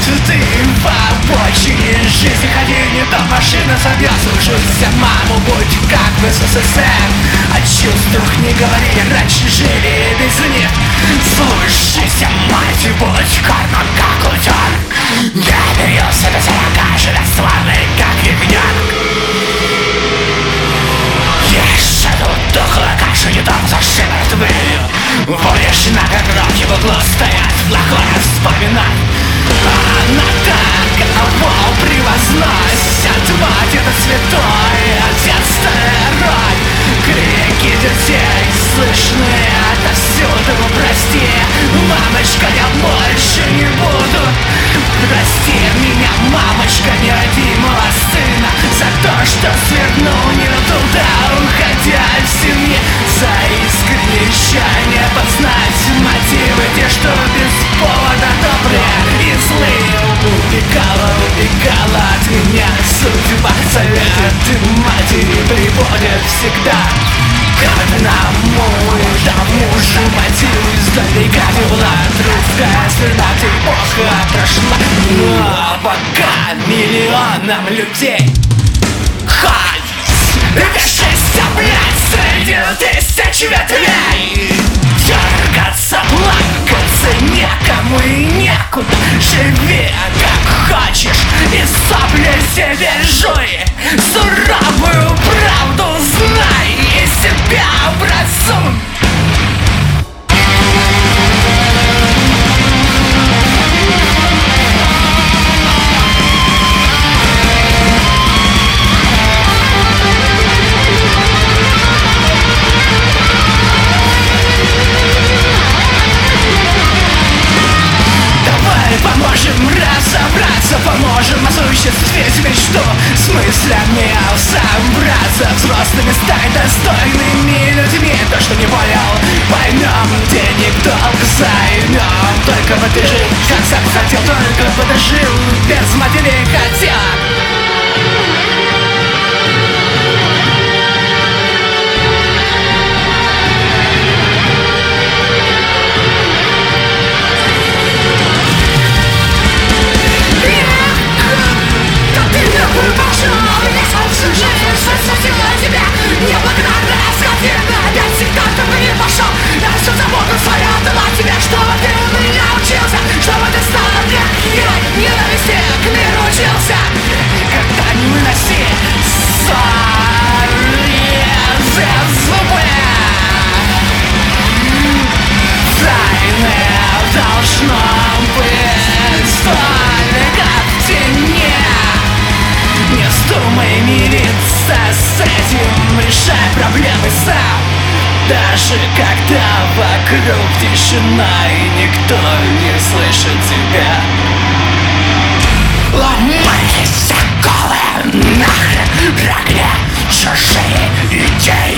Ты в обочине жизни ходи, не то машина собьет. Слушайся маму, будь как в СССР. О чувствах не говори, раньше жили без них. Слушайся мать, будь карман как утёр. Я бился до 40, живя славный как ягнёнок. Еще тут дохлая каша, не там за шиворот вылью. Будешь на гроте в углу стоять, плохое вспоминать. Она так, кого превозносит. Мать, это святой, отец второй. Крики детей слышны отовсюду. Прости, мамочка, я больше не буду. Прости меня, мамочка, нерадимого сына, за то, что свернул не туда, уходя в семье. За искреннее чаяние познать мотивы, те, что без повода добрые и злые. Убегала от меня судьба. Советы матери прибудет всегда к одному и тому же мотиву. Издалека текла трубка, сперва эпоха прошла. Но пока миллионам людей вешайся, блядь, среди тысяч ветвей. Дергаться, плакаться некому и некуда. Живи как хочешь и сопли себе жуй. Суровую правду знай и себя образуй. Поможем разобраться, поможем осуществить мечту. С мыслями собраться, взрослыми стать достойными людьми. То, что не понял, поймем, денег долг займем. Только бы ты жил, как сам хотел, только бы ты жил, без матери хотел. Неблагодарная скотина, опять всегда ты бы не пошел. Я всю заботу свою отдала тебе, чтобы ты у меня учился, чтобы ты стал как герой, ненависти к миру учился. Никогда не выноси ссоры зубы. Тайны должно быть только в тени. Не вздумай мириться с этим, решай проблемы сам. Даже когда вокруг тишина и никто не слышит тебя. Ломайся, голые, нахрен прогни чужие идеи.